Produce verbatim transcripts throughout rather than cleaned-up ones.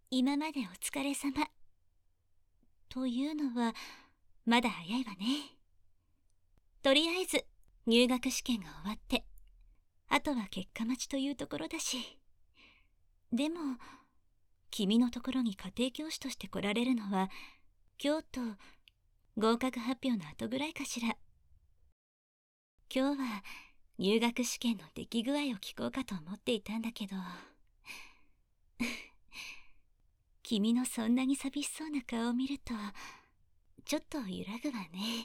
今までお疲れ様。というのは、まだ早いわね。とりあえず、入学試験が終わって、あとは結果待ちというところだし。でも、君のところに家庭教師として来られるのは、今日と合格発表の後ぐらいかしら。今日は入学試験の出来具合を聞こうかと思っていたんだけど君のそんなに寂しそうな顔を見るとちょっと揺らぐわね。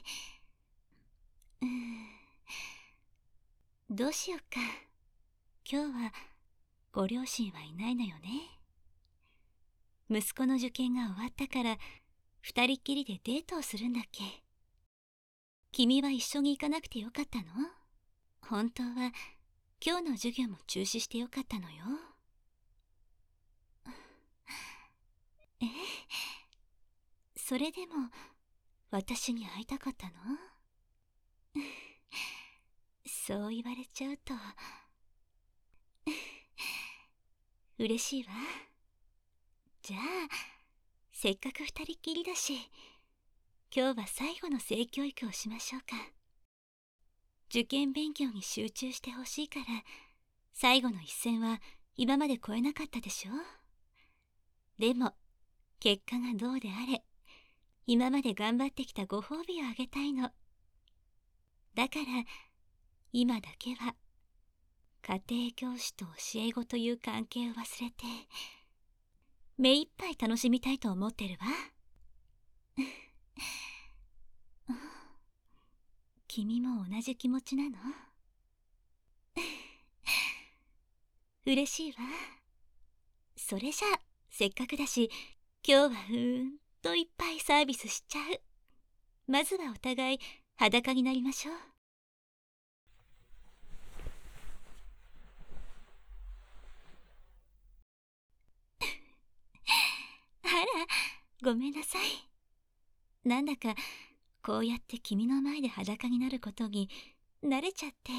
うんどうしよっか。今日はご両親はいないのよね。息子の受験が終わったから二人っきりでデートをするんだっけ。君は一緒に行かなくてよかったの？本当は今日の授業も中止してよかったのよ。え？それでも私に会いたかったの？そう言われちゃうと嬉しいわ。じゃあせっかく二人っきりだし今日は最後の性教育をしましょうか。受験勉強に集中してほしいから。最後の一戦は今まで超えなかったでしょ。でも結果がどうであれ今まで頑張ってきたご褒美をあげたいの。だから今だけは家庭教師と教え子という関係を忘れて目いっぱい楽しみたいと思ってるわ。君も同じ気持ちなの？嬉しいわ。それじゃあせっかくだし今日はうーんといっぱいサービスしちゃう。まずはお互い裸になりましょう。あら、ごめんなさい。なんだかこうやって君の前で裸になることに慣れちゃって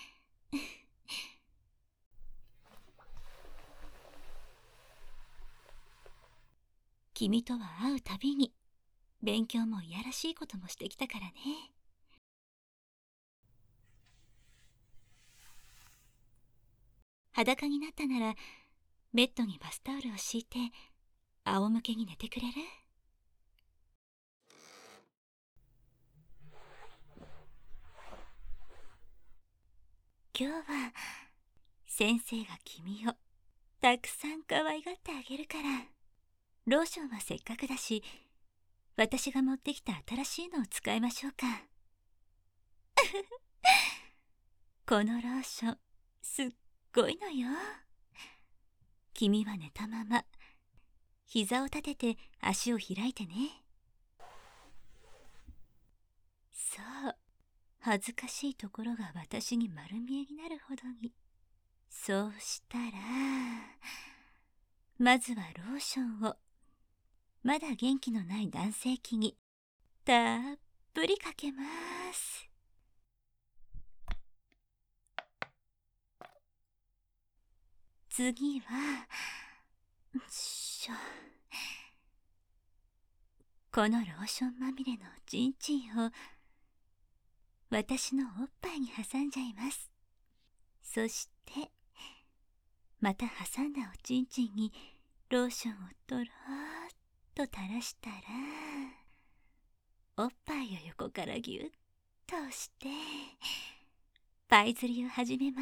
君とは会うたびに勉強もいやらしいこともしてきたからね。裸になったならベッドにバスタオルを敷いて仰向けに寝てくれる？今日は先生が君をたくさん可愛がってあげるから。ローションはせっかくだし私が持ってきた新しいのを使いましょうか。このローションすっごいのよ。君は寝たまま膝を立てて足を開いてね。そう恥ずかしいところが私に丸見えになるほどに。そうしたらまずはローションをまだ元気のない男性器にたっぷりかけます。次はよいしょ。このローションまみれのチンチンを私のおっぱいに挟んじゃいます。そしてまた挟んだおちんちんにローションをとろーっと垂らしたらおっぱいを横からぎゅっと押してパイ釣りを始めます。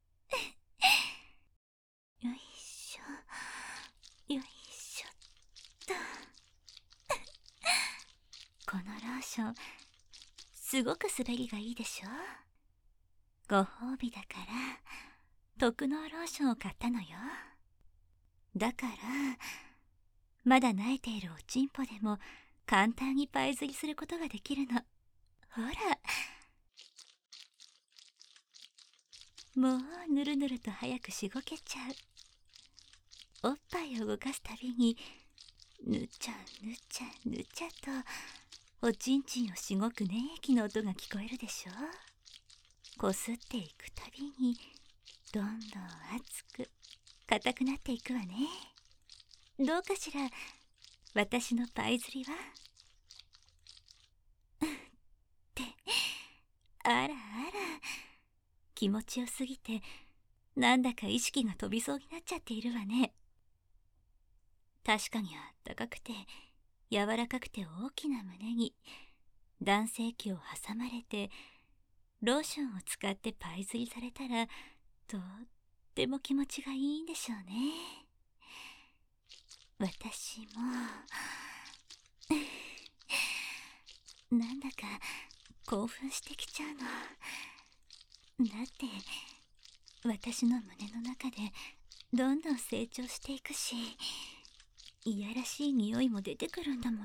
よいしょよいしょっとこのローションすごく滑りがいいでしょ。ご褒美だから特納ローションを買ったのよ。だからまだ慣れているおちんぽでも簡単にパイ釣りすることができるの。ほらもうぬるぬると早くしごけちゃう。おっぱいを動かすたびにぬちゃぬちゃぬちゃとおちんちんをしごく粘液の音が聞こえるでしょ。こすっていくたびにどんどん熱く硬くなっていくわね。 どうかしら、私のパイ釣りは。ってあらあら、気持ちよすぎてなんだか意識が飛びそうになっちゃっているわね。確かにあったかくて柔らかくて大きな胸に男性器を挟まれて、ローションを使ってパイ釣りされたらとっても気持ちがいいんでしょうね。私もなんだか興奮してきちゃうの。だって私の胸の中でどんどん成長していくし、いやらしい匂いも出てくるんだもの。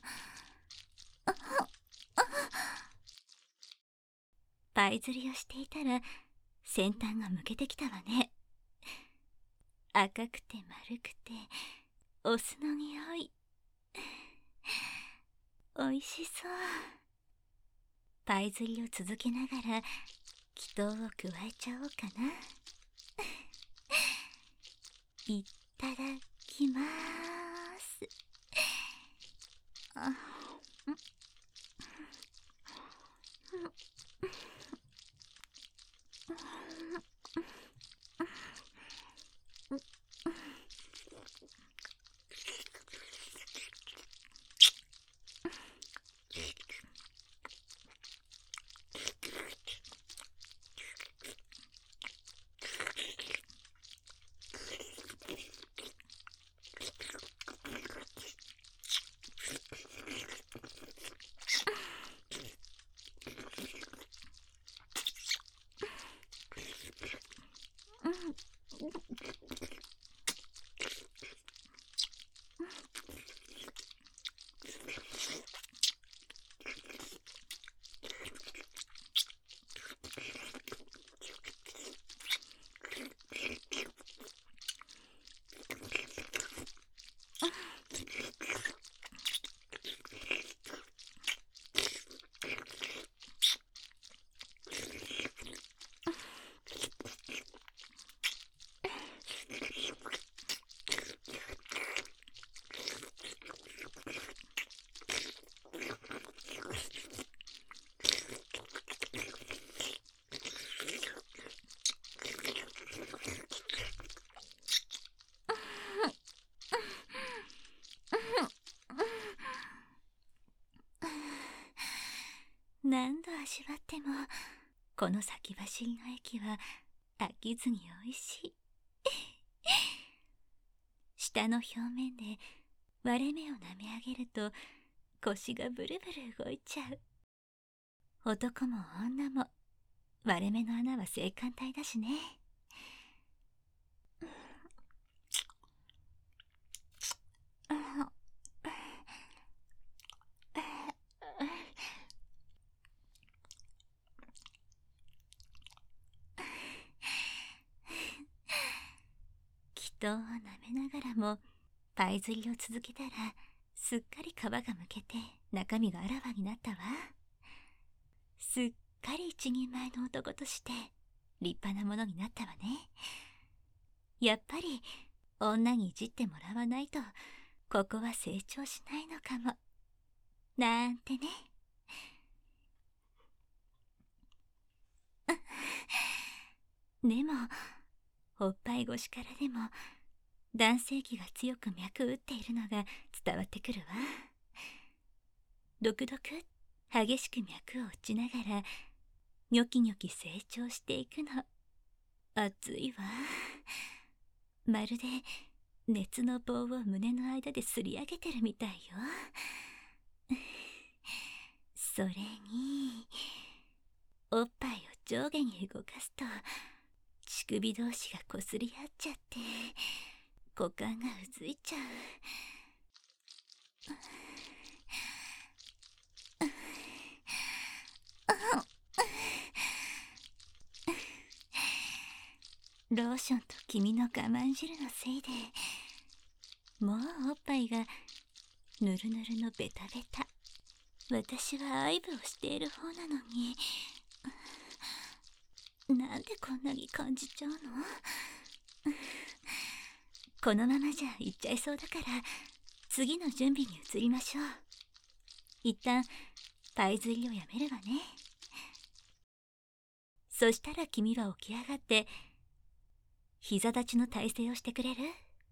パイ釣りをしていたら先端がむけてきたわね。赤くて丸くてお酢の匂い、おいしそう。パイ釣りを続けながら祈祷を加えちゃおうかな。いただきまーす。あ何度味わってもこの先走りの液は飽きずにおいしい。舌の表面で割れ目を舐め上げると腰がブルブル動いちゃう。男も女も割れ目の穴は性感帯だしね。人を舐めながらもパイ釣りを続けたらすっかり皮がむけて中身があらわになったわ。すっかり一人前の男として立派なものになったわね。やっぱり女にいじってもらわないとここは成長しないのかもなんてね。でもおっぱい越しからでも男性器が強く脈打っているのが伝わってくるわ。ドクドク激しく脈を打ちながらニョキニョキ成長していくの。熱いわ。まるで熱の棒を胸の間ですり上げてるみたいよ。それにおっぱいを上下に動かすと乳首同士がこすり合っちゃって股間がうずいちゃう。ローションと君の我慢汁のせいでもうおっぱいがぬるぬるのベタベタ。私は愛撫をしている方なのになんでこんなに感じちゃうの。 このままじゃ行っちゃいそうだから次の準備に移りましょう。一旦パイ釣りをやめるわね。そしたら君は起き上がって膝立ちの体勢をしてくれる？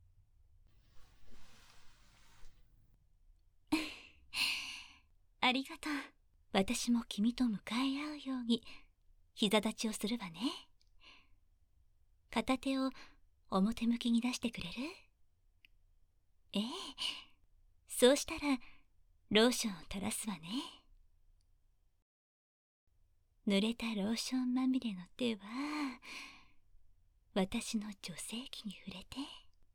ありがとう。私も君と向かい合うように膝立ちをするわね。片手を表向きに出してくれる？ええ、そうしたらローションを垂らすわね。濡れたローションまみれの手は私の女性器に触れて。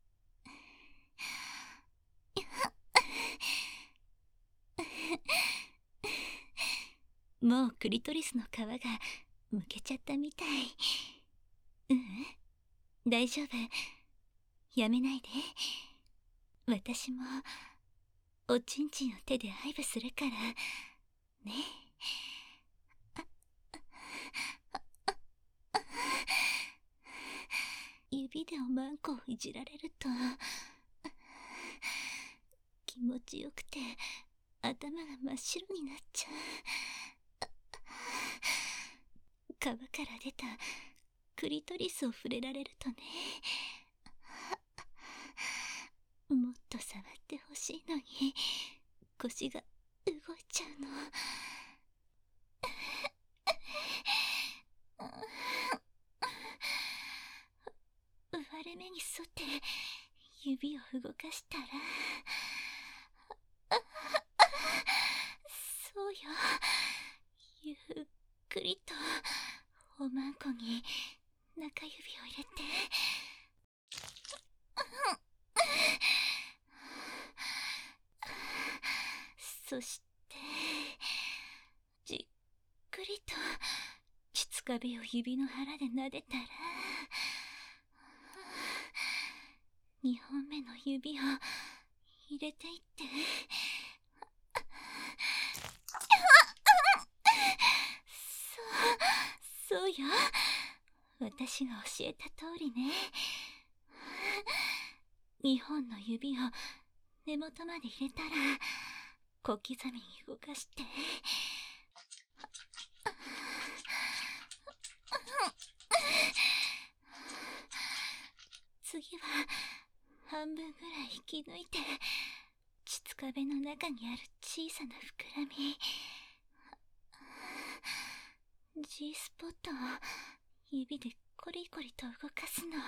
もうクリトリスの皮がむけちゃったみたい。ううん、大丈夫。やめないで。私もおちんちんを手で愛撫するからね。指でおまんこをいじられると気持ちよくて頭が真っ白になっちゃう。皮から出たクリトリスを触れられるとね、もっと触ってほしいのに腰が動いちゃうの。割れ目に沿って指を動かしたら、そうよ、ゆっくりとおまんこに中指を入れて。そしてじっくりと膣壁を指の腹で撫でたら、にほんめの指を入れていって、そうそうよ、私が教えた通りね。にほんの指を根元まで入れたら小刻みに動かして、次は半分ぐらい引き抜いて膣壁の中にある小さな膨らみ、 G スポットを指でコリコリと動かすの。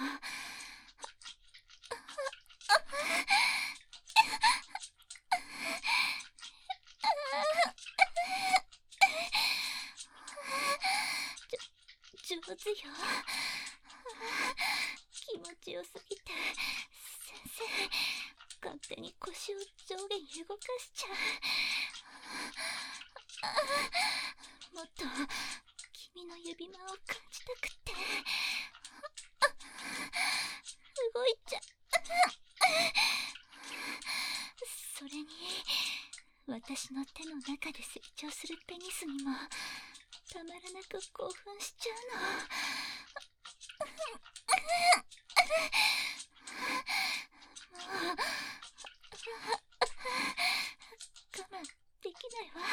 じょ上手よ。気持ちよすぎて先生勝手に腰を上下に動かしちゃう。もっと君の指間を感じたくて動いちゃう。それに私の手の中で成長するペニスにもたまらなく興奮しちゃうの。もう我慢できないわ。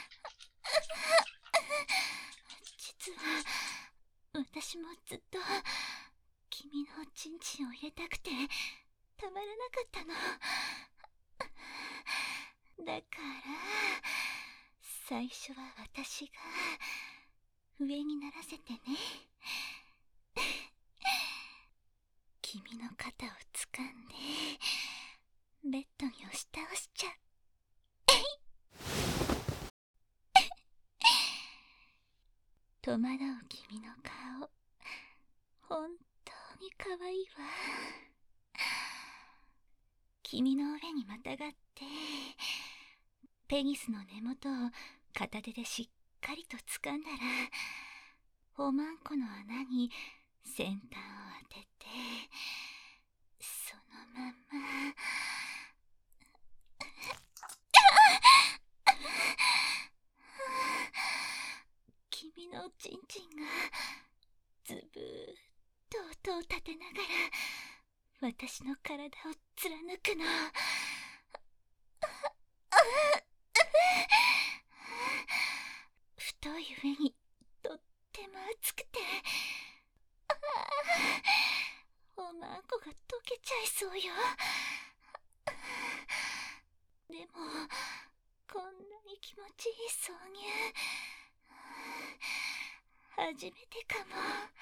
実は私もずっと君のおちんちんを入れたくてたまらなかったの。だから最初は私が上にならせてね。君の肩を掴んでベッドに押し倒しちゃう。戸惑う君の顔、本当に可愛いわ。君の上にまたがってペニスの根元を片手でしっかりと掴んだら、おまんこの穴に先端を当てて、そのまま君のおちんちんがずぶーっと音を立てながら私の体を貫くの。太い上にとっても熱くて、おまんこが溶けちゃいそうよ。でもこんなに気持ちいい挿入、初めてかも。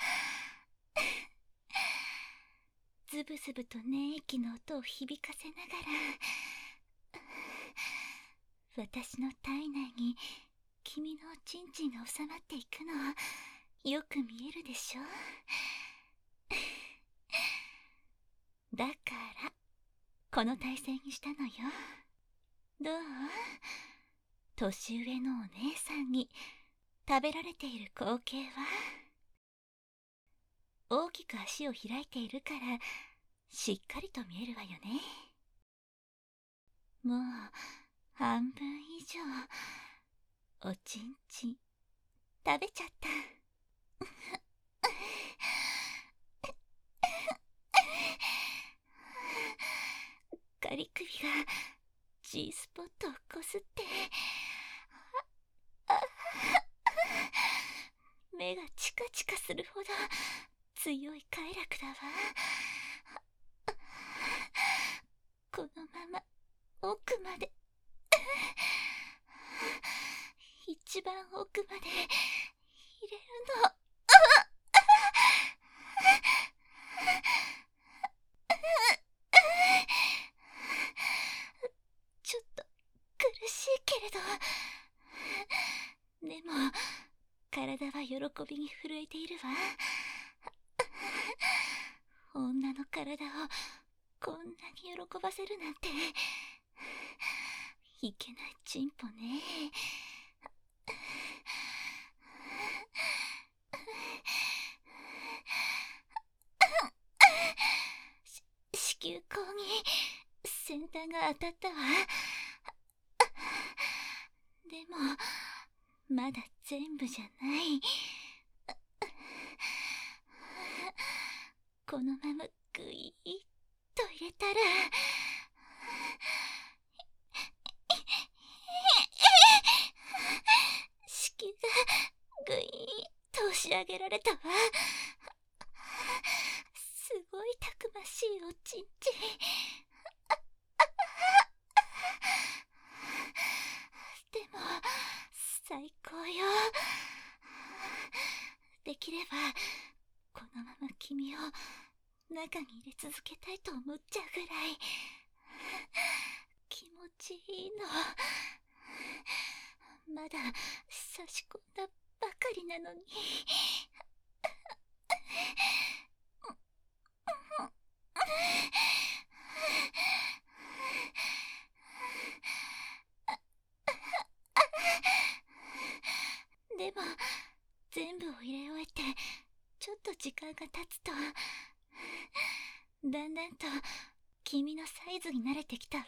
ズブズブと粘液の音を響かせながら、私の体内に君のおちんちんが収まっていくのよく見えるでしょ。だからこの体勢にしたのよ。どう？年上のお姉さんに食べられている光景は？大きく足を開いているからしっかりと見えるわよね。もう半分以上おちんちん食べちゃった。ガリ首が G スポットをこすって目がチカチカするほど強い快楽だわ。このまま奥まで、一番奥まで入れるの。ちょっと苦しいけれど、でも体は喜びに震えているわ。女の体をこんなに喜ばせるなんていけないチンポね。子宮口に先端が当たったわ。でもまだ全部じゃない。このままぐいーっと入れたら、子宮がぐいーっと押し上げられたわ。すごいたくましいおちんちん。でも最高よ。できればこのまま君を中に入れ続けたいと思っちゃうぐらい気持ちいいの。まだ差し込んだばかりなのに。でも全部を入れ終えてちょっと時間が経つと、だんだんと君のサイズに慣れてきたわ。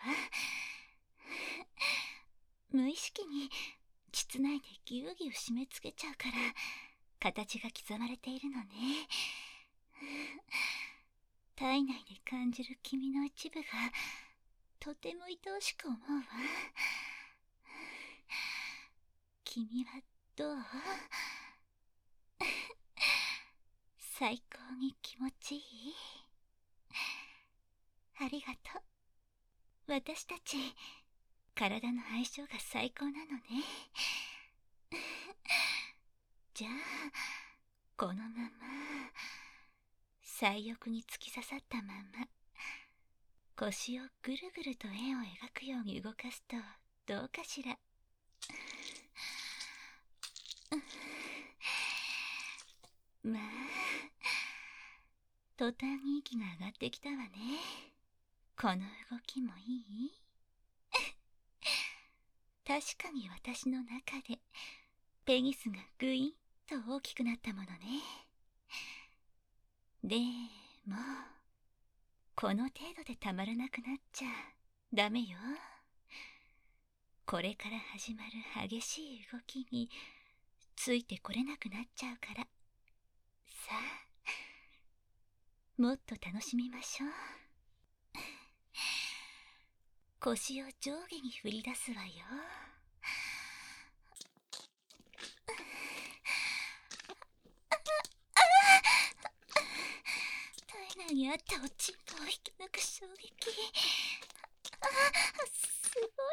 無意識に膣内でギュウギュウ締め付けちゃうから形が刻まれているのね。体内で感じる君の一部がとても愛おしく思うわ。君はどう？最高に気持ちいい？ありがとう。私たち体の相性が最高なのね。じゃあこのまま最翼に突き刺さったまま腰をぐるぐると円を描くように動かすとどうかしら。まあ途端に息が上がってきたわね。この動きもいい？確かに私の中でペニスがグインと大きくなったものね。でもこの程度でたまらなくなっちゃダメよ。これから始まる激しい動きについてこれなくなっちゃうから。さあもっと楽しみましょう。 腰を上下に振り出すわよ。体内にあったおちんぽを引き抜く衝撃。あ、す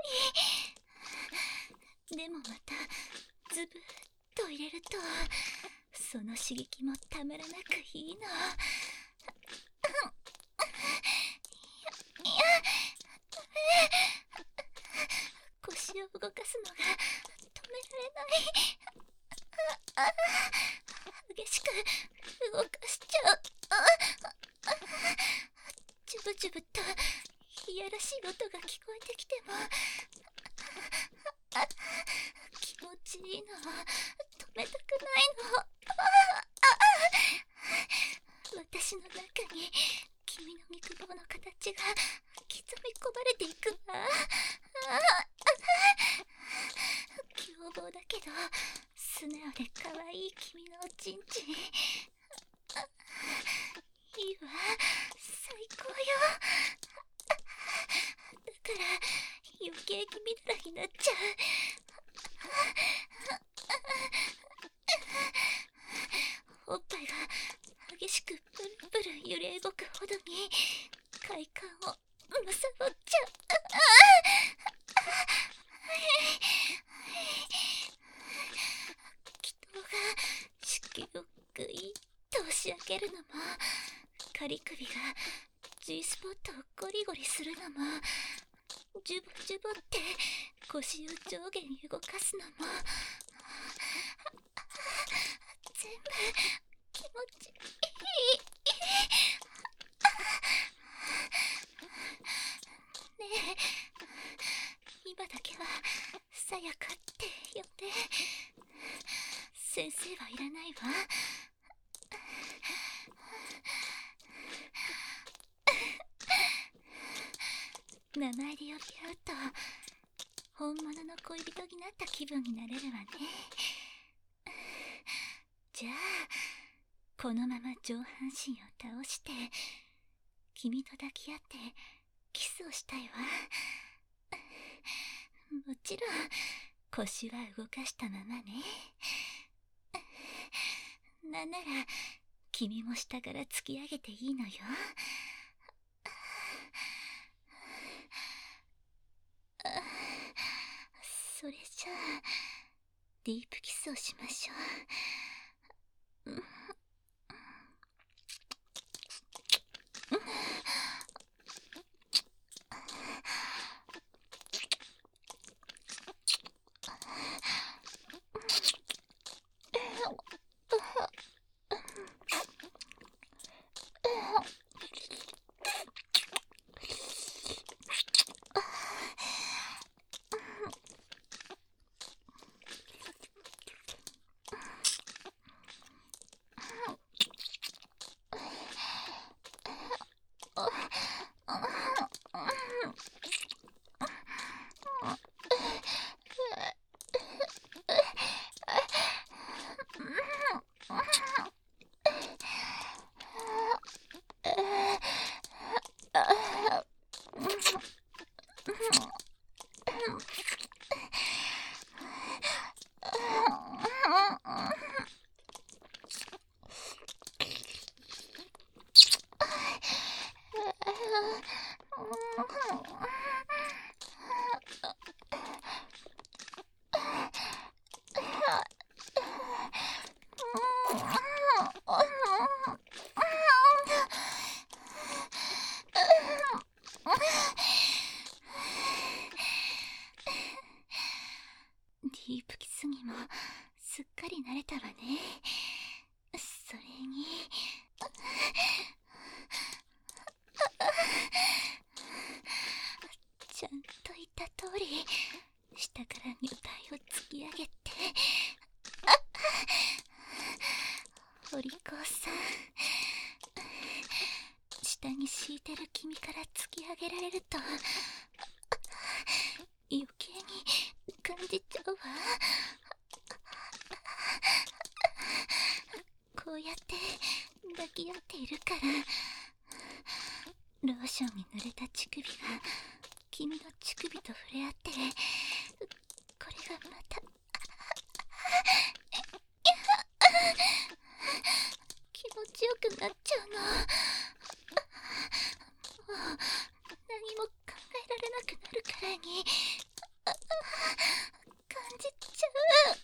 ごい。でもまたズブッと入れると、その刺激もたまらなくいいの。腰を動かすのが止められない。激しく動かしちゃう。ジュブジュブといやらしい音が聞こえてきても、気持ちいいの。止めたくないの。私の中に君の肉棒の形が刻み込まれていくわ。凶暴だけど素直で可愛い君のおちんちん。いいわ、最高よ。だから余計気味だらになっちゃう。おっぱいが激しくブルブル揺れ動くほどに快感をむさぼっちゃう。気筒が子宮をぐいっと押し上げるのも、仮首が G スポットをゴリゴリするのも、ジュボジュボって腰を上下に動かすのも、全部気持ちいい。ねえ、今だけはさやかって呼んで。先生はいらないわ。名前で呼び合うと本物の恋人になった気分になれるわね。じゃあこのまま上半身を倒して君と抱き合ってキスをしたいわ。もちろん腰は動かしたままね。なんなら君も下から突き上げていいのよ。それじゃあディープキスをしましょう。うんディープキスにもすっかり慣れたわね。それにちゃんと言った通り下から女体を突き上げて、お利口さん、下に敷いてる君から突き上げられると余計に感じちゃうわ。こうやって抱き合っているからローションに濡れた乳首が君の乳首と触れ合って、これがまた気持ちよくなっちゃうの。もう何も考えられなくなるくらいに感じちゃう。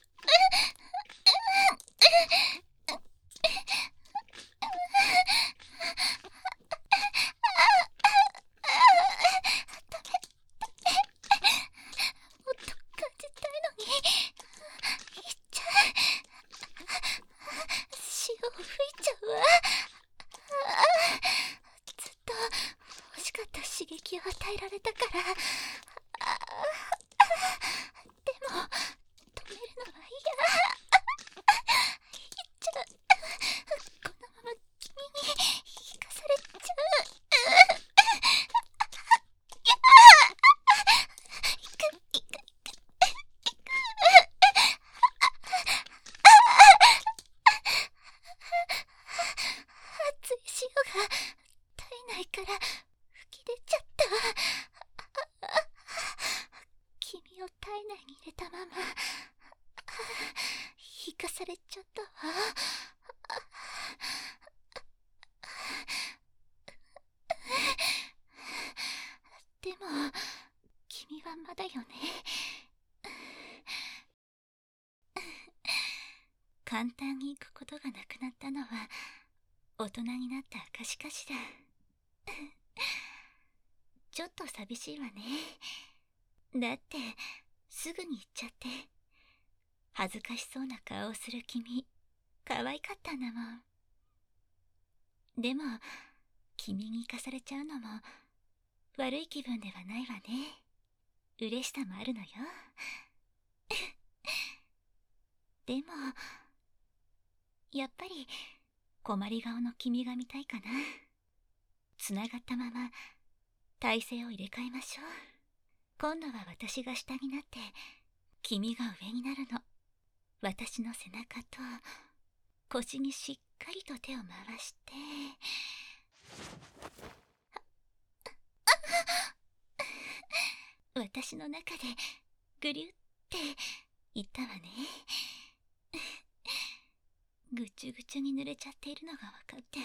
刺激を与えられたから。でも止めるのは嫌。言っちゃう。このまま君に引かされちゃう。いくいくいくいく。熱い潮が体内から吹き出ちゃった。君を体内に入れたまま引かされちゃったわ。でも君はまだよね。簡単に行くことがなくなったのは大人になった証かしら。ちょっと寂しいわね。だってすぐに行っちゃって恥ずかしそうな顔をする君、可愛かったんだもん。でも君に行かされちゃうのも悪い気分ではないわね。嬉しさもあるのよ。でもやっぱり困り顔の君が見たいかな。つながったまま体勢を入れ替えましょう。今度は私が下になって君が上になるの。私の背中と腰にしっかりと手を回して。私の中でぐりゅっていったわね。ぐちゅぐちゅに濡れちゃっているのが分かって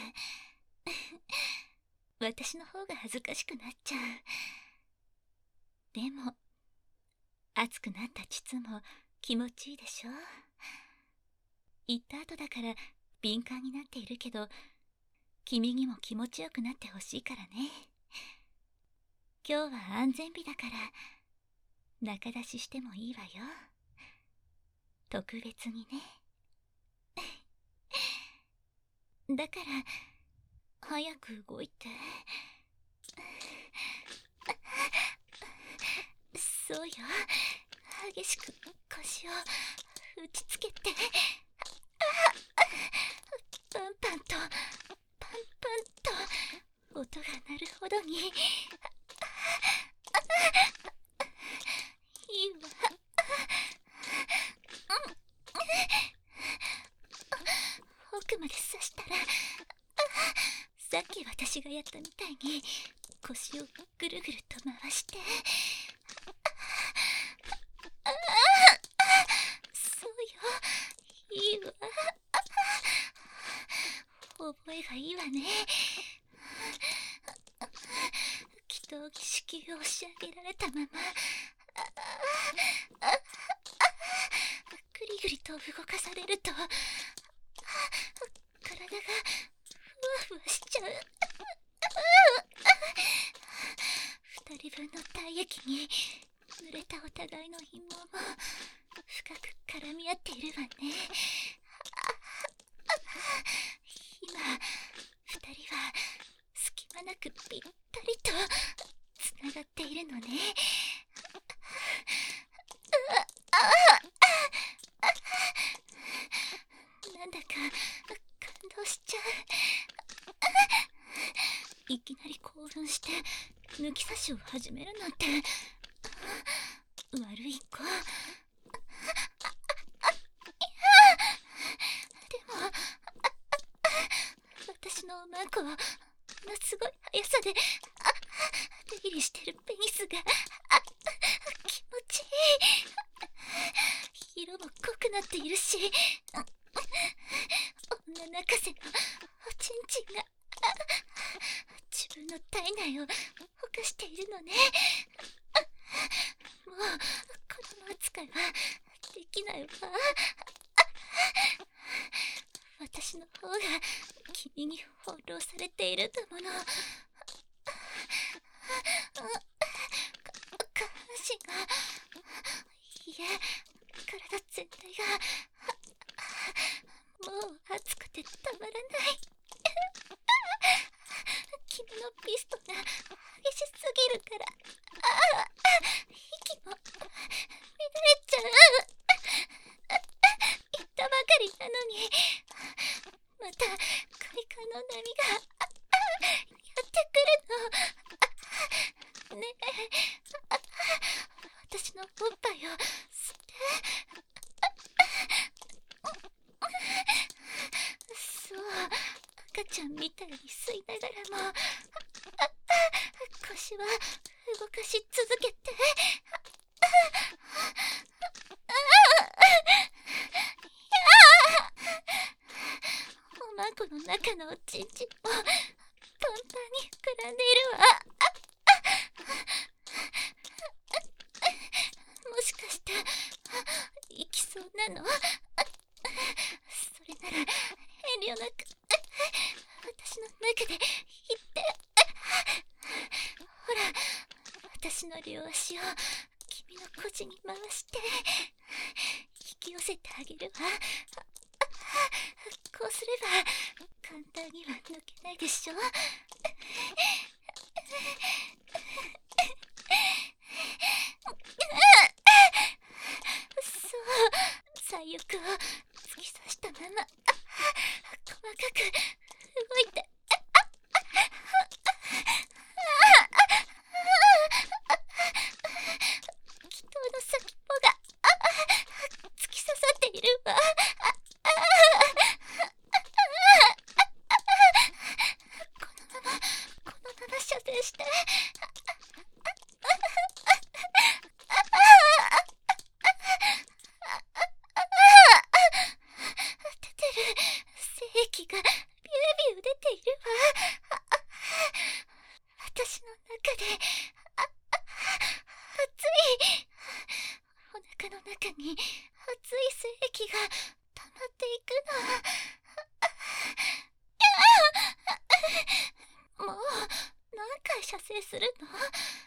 私の方が恥ずかしくなっちゃう。でも熱くなった膣も気持ちいいでしょ。行った後だから敏感になっているけど君にも気持ちよくなってほしいからね。今日は安全日だから中出ししてもいいわよ。特別にね。だから早く動いて。そうよ、激しく腰を打ちつけて。パンパンとパンパンと音が鳴るほどにいいわ。奥まで刺したらさっき私がやったみたいに腰をぐるぐると回して。そうよ、いいわ。覚えがいいわね。祈祷儀式を押し上げられたままぐりぐりと動かされると体がふわふわしちゃう。二人分の体液に濡れたお互いの陰毛も深く絡み合っているわね。今二人は隙間なくぴったりとつながっているのね。なんだか感動しちゃう。いきなり興奮して抜き差しを始めるなんて悪い子。でも私のうまい子はものすごい速さで出入りしてるペニスがあ気持ちいい。色も濃くなっているし、女泣かせのおちんちんが自分の体内をほかしているのね。もう子供扱いはできないわ。私の方が君に翻弄されているんだもの。下半身が、いえ、体全体がもう熱くてたまらない。君のピストが激しすぎるから、あ息も乱れちゃう。言ったばかりなのに、また快感の波がやってくるの。ねえ、私のおっぱいを吸って。そう、赤ちゃんみたいに吸いながらも腰は動かし続けて。おまんこの中のおちんちんもパンパンに膨らんでいるわ。もしかしていきそうなの？それなら遠慮なく私の中で言って。ほら、私の両足を君の腰に回して引き寄せてあげるわ。こうすれば簡単には抜けないでしょ。そう、最欲を突き刺したまま細かく動いて。気筒の先っぽが突き刺さっているわ。このままこのまま射精して。出てる精液がビュービュー出ているわ。私の中で熱い。お腹の中に熱い精液が溜まっていくの。もう何回射精するの？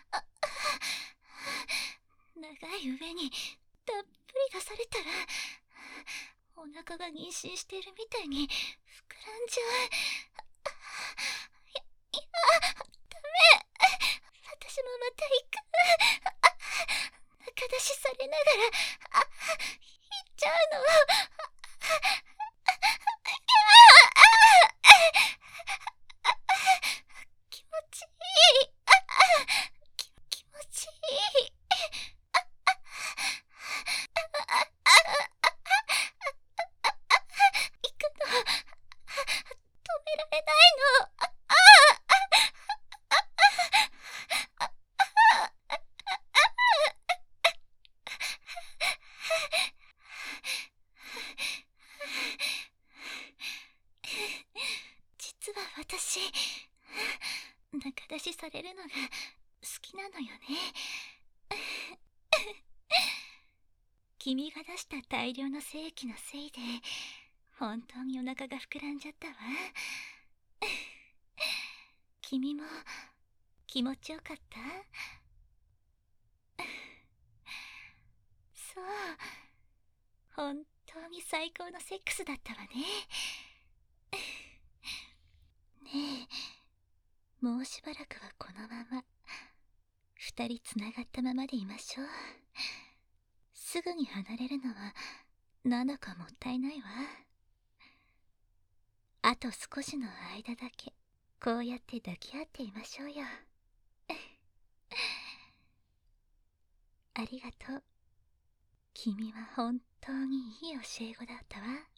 長い上にたっぷり出されたらお腹が妊娠しているみたいに膨らんじゃう。いや、ダメ。私もまた行く。中出しされながらあ行っちゃうの。気持ちいい。気気持ちいい。行くの。止められないの。実は私、中出しされるのが好きなのよね。君が出した大量の精液のせいで本当にお腹が膨らんじゃったわ。君も気持ちよかった？そう、本当に最高のセックスだったわね。ねえ、もうしばらくはこのまま二人つながったままでいましょう。すぐに離れるのはなんだかもったいないわ。あと少しの間だけこうやって抱き合っていましょうよ。ありがとう。君は本当にいい教え子だったわ。